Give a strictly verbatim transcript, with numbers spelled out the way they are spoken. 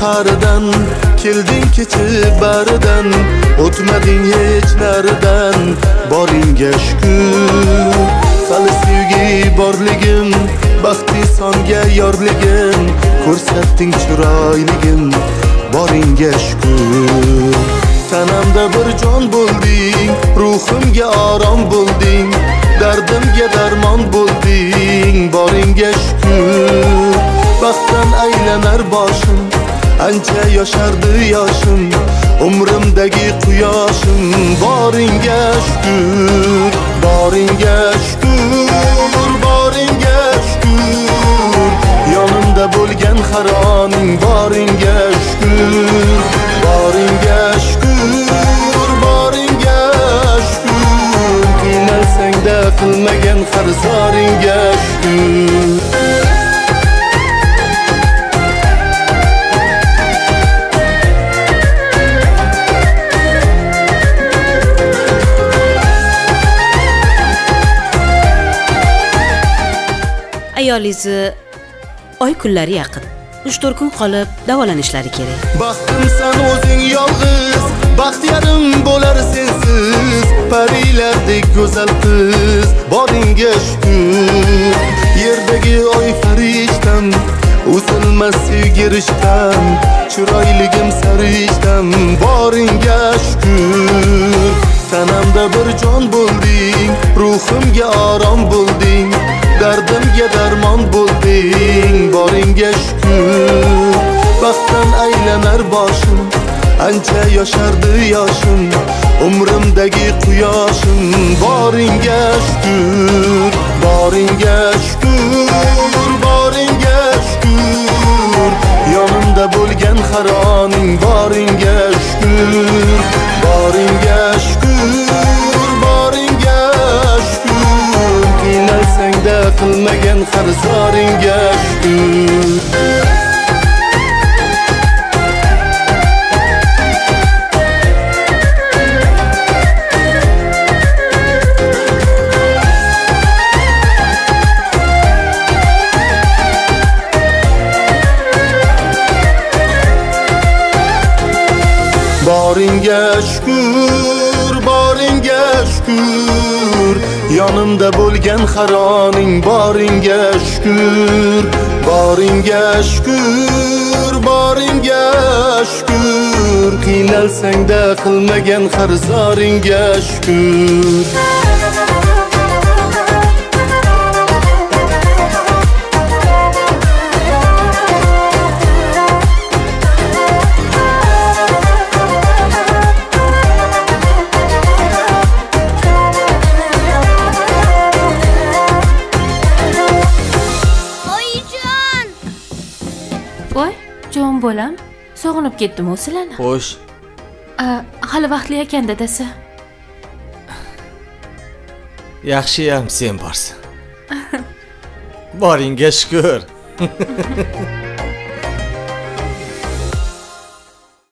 qaridan, kelding kechib baridan, o'tmading hech naridan, boringga shukr. Hali sevgi borligim, baxtli songa yorligim, ko'rsatding chiroyligim, boringga shukr. Tanamda bir jon bo'lding, ruhimga orom bo'lding, dardimga darmon bo'lding, boringga shukr. Baxtdan aylanar boshim, ancha yoshardi yoshim, umrimdagi quyoshim, boringga shukr, boringga shukr, boringga shukr. Yonimda bo'lgan haroning, boringga shukr, boringga shukr, boringga shukr. Qiynalsang-da qilmagan qarzoringga shukr. Ayolingizni oy kunlari yaqin. uch to'rt kun qolib davolanishlari kerak. Baxtimsan o'zing yolg'iz, baxt yarim bo'lar sensiz, parilardek go'zal qiz, boringga shukr. Yerdagi oy farishtam, o'silmas sevgi rishtam, chiroyligim sarishtam, boringga shukr. Tanamda bir jon bo'lding, ruhimga orom bo'lding, dardimga darmon bo'lding, boringga shukr. Baxtdan aylanar boshim, ancha yoshardi yoshim, umrimdagi quyoshim, boringga shukr, boringga shukr, boringga shukr. Yonimda bo'lgan haroning, boringga shukr, boringga shukr, boringga shukr. Qiynalsang-da qilmagan qarzoringga shukr. Boringga shukr, boringga shukr. Yonimda bo'lgan haroning, boringga shukr, boringga shukr, boringga shukr. Qiynalsang-da qilmagan qarzoringga shukr. Voy, jon bolam, sog'inib ketdim o sizlarni. Xo'sh. Hali vaqtli ekan dadasi. Yaxshiyam sen borsan. Boringga shukr.